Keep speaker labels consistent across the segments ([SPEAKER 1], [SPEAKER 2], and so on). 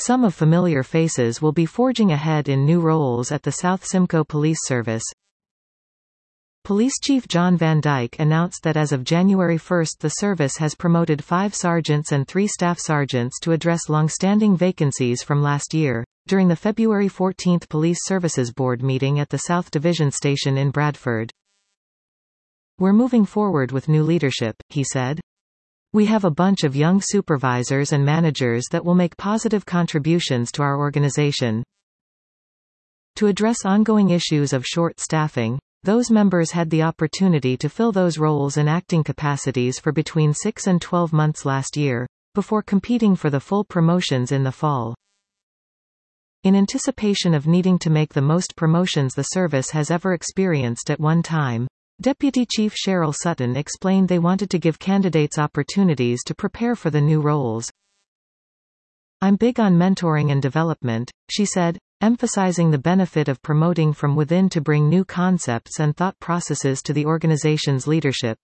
[SPEAKER 1] Some of familiar faces will be forging ahead in new roles at the South Simcoe Police Service. Police Chief John Van Dyke announced that as of January 1 the service has promoted 5 sergeants and 3 staff sergeants to address long-standing vacancies from last year, during the February 14 Police Services Board meeting at the South Division Station in Bradford. "We're moving forward with new leadership," he said. "We have a bunch of young supervisors and managers that will make positive contributions to our organization." To address ongoing issues of short staffing, those members had the opportunity to fill those roles in acting capacities for between 6 and 12 months last year, before competing for the full promotions in the fall. In anticipation of needing to make the most promotions the service has ever experienced at one time, Deputy Chief Cheryl Sutton explained they wanted to give candidates opportunities to prepare for the new roles. "I'm big on mentoring and development," she said, emphasizing the benefit of promoting from within to bring new concepts and thought processes to the organization's leadership.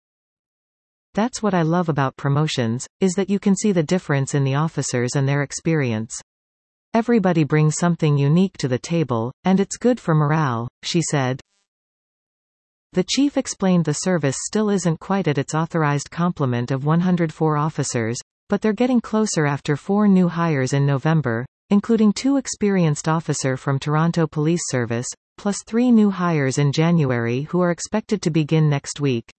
[SPEAKER 1] "That's what I love about promotions, is that you can see the difference in the officers and their experience. Everybody brings something unique to the table, and it's good for morale," she said. The chief explained the service still isn't quite at its authorized complement of 104 officers, but they're getting closer after 4 new hires in November, including 2 experienced officers from Toronto Police Service, plus 3 new hires in January who are expected to begin next week.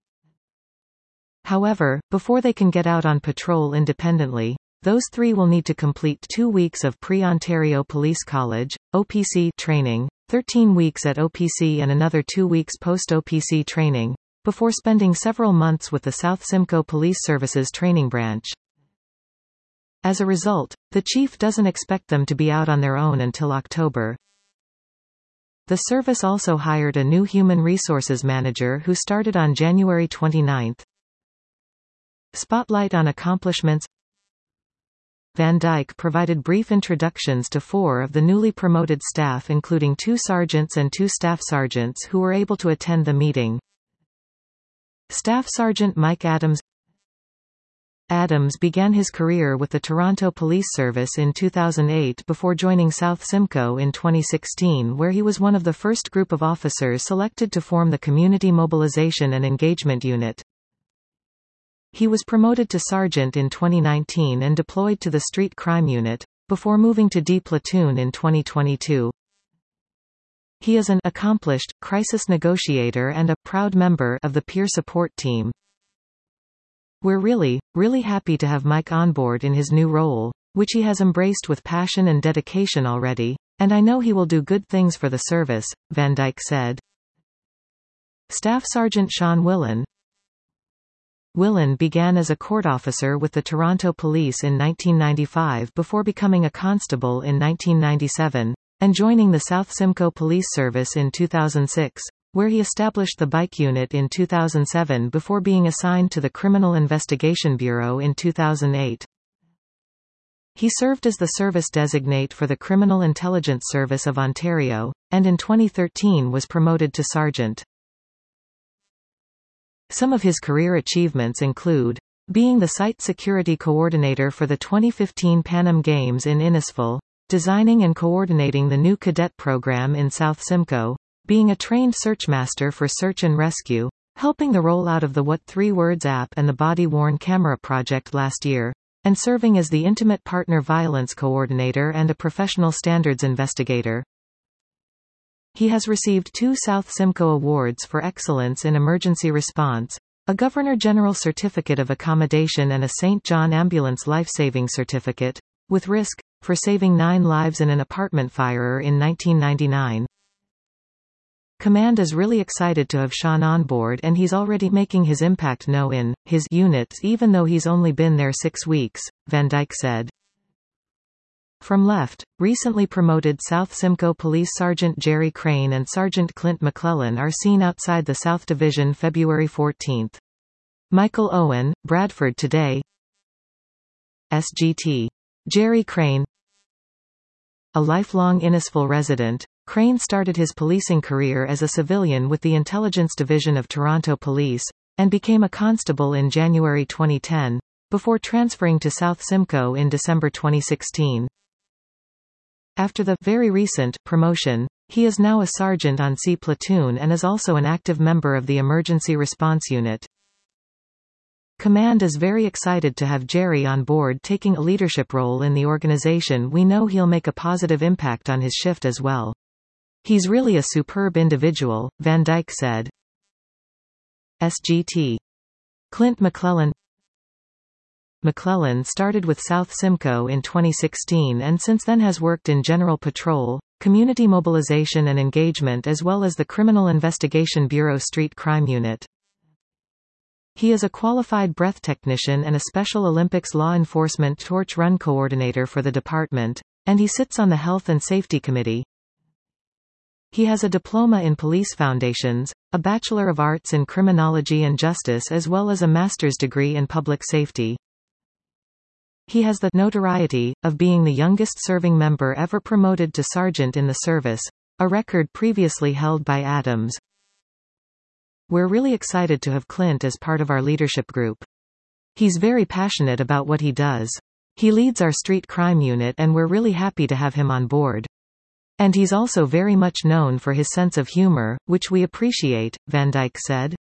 [SPEAKER 1] However, before they can get out on patrol independently, those 3 will need to complete 2 weeks of pre-Ontario Police College, OPC training, 13 weeks at OPC and another 2 weeks post-OPC training, before spending several months with the South Simcoe Police Services training branch. As a result, the chief doesn't expect them to be out on their own until October. The service also hired a new human resources manager who started on January 29. Spotlight on accomplishments. Van Dyke provided brief introductions to 4 of the newly promoted staff, including 2 sergeants and 2 staff sergeants who were able to attend the meeting. Staff Sergeant Mike Adams. Adams began his career with the Toronto Police Service in 2008 before joining South Simcoe in 2016, where he was one of the first group of officers selected to form the Community Mobilization and Engagement Unit. He was promoted to sergeant in 2019 and deployed to the Street Crime Unit, before moving to D Platoon in 2022. He is an accomplished crisis negotiator and a proud member of the peer support team. "We're really happy to have Mike on board in his new role, which he has embraced with passion and dedication already, and I know he will do good things for the service," Van Dyke said. Staff Sergeant Sean Willan. Willan began as a court officer with the Toronto Police in 1995 before becoming a constable in 1997, and joining the South Simcoe Police Service in 2006, where he established the Bike Unit in 2007 before being assigned to the Criminal Investigation Bureau in 2008. He served as the service designate for the Criminal Intelligence Service of Ontario, and in 2013 was promoted to sergeant. Some of his career achievements include being the site security coordinator for the 2015 Pan Am Games in Innisfil, designing and coordinating the new cadet program in South Simcoe, being a trained searchmaster for search and rescue, helping the rollout of the What 3 Words app and the body-worn camera project last year, and serving as the intimate partner violence coordinator and a professional standards investigator. He has received 2 South Simcoe Awards for Excellence in Emergency Response, a Governor General Certificate of Accommodation and a St. John Ambulance Life-Saving Certificate, with risk, for saving 9 lives in an apartment fire in 1999. Command is really excited to have Sean on board, and he's already making his impact known in his units even though he's only been there 6 weeks, Van Dyke said. From left, recently promoted South Simcoe Police Sergeant Jerry Crane and Sergeant Clint McClellan are seen outside the South Division February 14. Michael Owen, Bradford Today. SGT. Jerry Crane. A lifelong Innisfil resident, Crane started his policing career as a civilian with the Intelligence Division of Toronto Police, and became a constable in January 2010, before transferring to South Simcoe in December 2016. After the very recent promotion, he is now a sergeant on C Platoon and is also an active member of the Emergency Response Unit. Command is very excited to have Jerry on board taking a leadership role in the organization. We know he'll make a positive impact on his shift as well. He's really a superb individual, Van Dyke said. SGT. Clint McClellan. McClellan started with South Simcoe in 2016 and since then has worked in General Patrol, Community Mobilization and Engagement as well as the Criminal Investigation Bureau Street Crime Unit. He is a qualified breath technician and a Special Olympics law enforcement torch run coordinator for the department, and he sits on the Health and Safety Committee. He has a diploma in police foundations, a Bachelor of Arts in Criminology and Justice as well as a master's degree in public safety. He has the notoriety of being the youngest serving member ever promoted to sergeant in the service, a record previously held by Adams. We're really excited to have Clint as part of our leadership group. He's very passionate about what he does. He leads our street crime unit and we're really happy to have him on board. And he's also very much known for his sense of humor, which we appreciate, Van Dyke said.